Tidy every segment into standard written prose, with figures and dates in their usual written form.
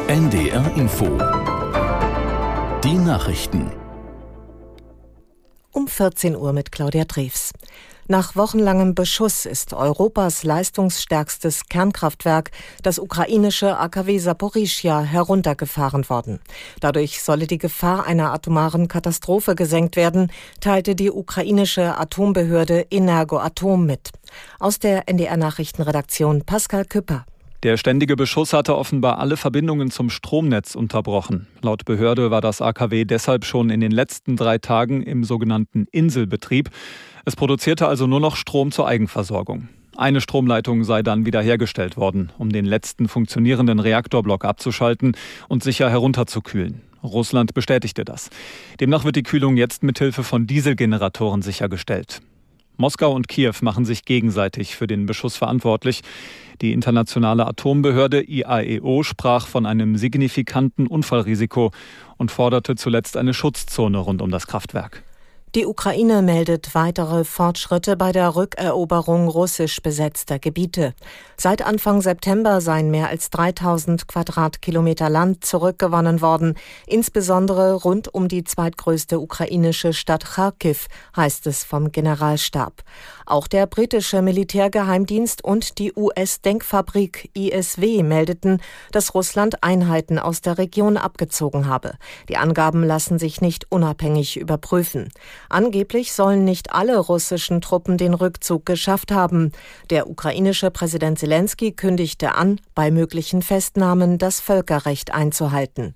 NDR Info. Die Nachrichten. Um 14 Uhr mit Claudia Drews. Nach wochenlangem Beschuss ist Europas leistungsstärkstes Kernkraftwerk, das ukrainische AKW Saporischschja, heruntergefahren worden. Dadurch solle die Gefahr einer atomaren Katastrophe gesenkt werden, teilte die ukrainische Atombehörde Energoatom mit. Aus der NDR-Nachrichtenredaktion Pascal Küpper. Der ständige Beschuss hatte offenbar alle Verbindungen zum Stromnetz unterbrochen. Laut Behörde war das AKW deshalb schon in den letzten 3 Tagen im sogenannten Inselbetrieb. Es produzierte also nur noch Strom zur Eigenversorgung. Eine Stromleitung sei dann wiederhergestellt worden, um den letzten funktionierenden Reaktorblock abzuschalten und sicher herunterzukühlen. Russland bestätigte das. Demnach wird die Kühlung jetzt mithilfe von Dieselgeneratoren sichergestellt. Moskau und Kiew machen sich gegenseitig für den Beschuss verantwortlich. Die internationale Atombehörde IAEO sprach von einem signifikanten Unfallrisiko und forderte zuletzt eine Schutzzone rund um das Kraftwerk. Die Ukraine meldet weitere Fortschritte bei der Rückeroberung russisch besetzter Gebiete. Seit Anfang September seien mehr als 3000 Quadratkilometer Land zurückgewonnen worden, insbesondere rund um die zweitgrößte ukrainische Stadt Charkiw, heißt es vom Generalstab. Auch der britische Militärgeheimdienst und die US-Denkfabrik ISW meldeten, dass Russland Einheiten aus der Region abgezogen habe. Die Angaben lassen sich nicht unabhängig überprüfen. Angeblich sollen nicht alle russischen Truppen den Rückzug geschafft haben. Der ukrainische Präsident Selenskyj kündigte an, bei möglichen Festnahmen das Völkerrecht einzuhalten.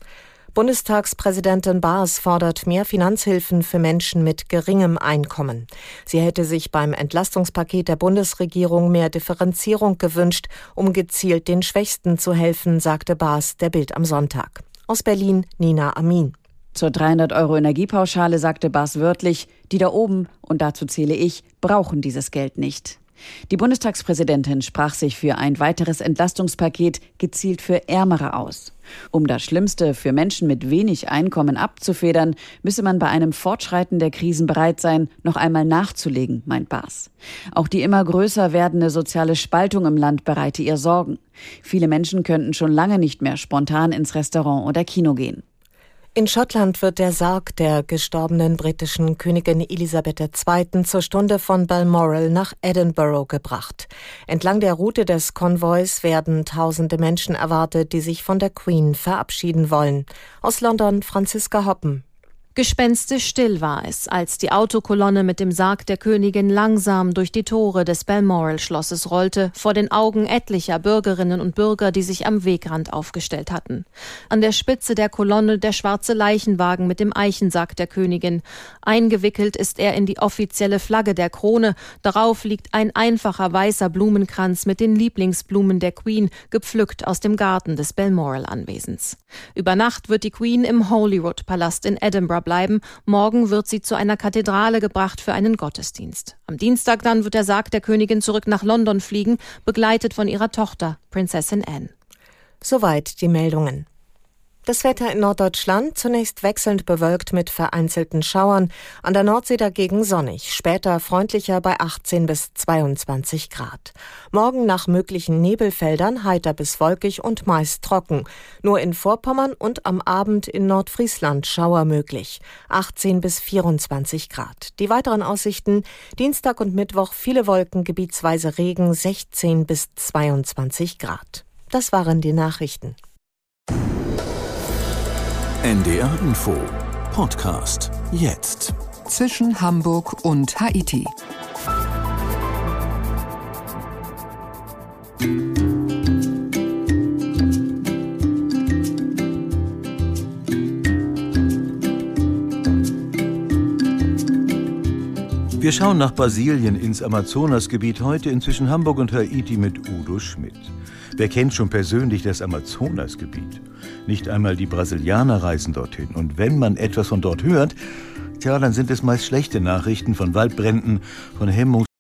Bundestagspräsidentin Baas fordert mehr Finanzhilfen für Menschen mit geringem Einkommen. Sie hätte sich beim Entlastungspaket der Bundesregierung mehr Differenzierung gewünscht, um gezielt den Schwächsten zu helfen, sagte Baas der Bild am Sonntag. Aus Berlin Nina Amin. Zur 300-Euro-Energiepauschale sagte Baas wörtlich, die da oben, und dazu zähle ich, brauchen dieses Geld nicht. Die Bundestagspräsidentin sprach sich für ein weiteres Entlastungspaket gezielt für Ärmere aus. Um das Schlimmste für Menschen mit wenig Einkommen abzufedern, müsse man bei einem Fortschreiten der Krisen bereit sein, noch einmal nachzulegen, meint Baas. Auch die immer größer werdende soziale Spaltung im Land bereite ihr Sorgen. Viele Menschen könnten schon lange nicht mehr spontan ins Restaurant oder Kino gehen. In Schottland wird der Sarg der gestorbenen britischen Königin Elisabeth II. Zur Stunde von Balmoral nach Edinburgh gebracht. Entlang der Route des Konvois werden tausende Menschen erwartet, die sich von der Queen verabschieden wollen. Aus London Franziska Hoppen. Gespenstisch still war es, als die Autokolonne mit dem Sarg der Königin langsam durch die Tore des Balmoral-Schlosses rollte, vor den Augen etlicher Bürgerinnen und Bürger, die sich am Wegrand aufgestellt hatten. An der Spitze der Kolonne der schwarze Leichenwagen mit dem Eichensarg der Königin. Eingewickelt ist er in die offizielle Flagge der Krone. Darauf liegt ein einfacher weißer Blumenkranz mit den Lieblingsblumen der Queen, gepflückt aus dem Garten des Balmoral-Anwesens. Über Nacht wird die Queen im Holyrood-Palast in Edinburgh bleiben. Morgen wird sie zu einer Kathedrale gebracht für einen Gottesdienst. Am Dienstag dann wird der Sarg der Königin zurück nach London fliegen, begleitet von ihrer Tochter, Prinzessin Anne. Soweit die Meldungen. Das Wetter in Norddeutschland zunächst wechselnd bewölkt mit vereinzelten Schauern, an der Nordsee dagegen sonnig, später freundlicher bei 18 bis 22 Grad. Morgen nach möglichen Nebelfeldern heiter bis wolkig und meist trocken. Nur in Vorpommern und am Abend in Nordfriesland Schauer möglich, 18 bis 24 Grad. Die weiteren Aussichten: Dienstag und Mittwoch viele Wolken, gebietsweise Regen, 16 bis 22 Grad. Das waren die Nachrichten. NDR Info Podcast jetzt. Zwischen Hamburg und Haiti. Wir schauen nach Brasilien ins Amazonasgebiet, heute inzwischen Hamburg und Haiti mit Udo Schmidt. Wer kennt schon persönlich das Amazonasgebiet? Nicht einmal die Brasilianer reisen dorthin. Und wenn man etwas von dort hört, dann sind es meist schlechte Nachrichten von Waldbränden, von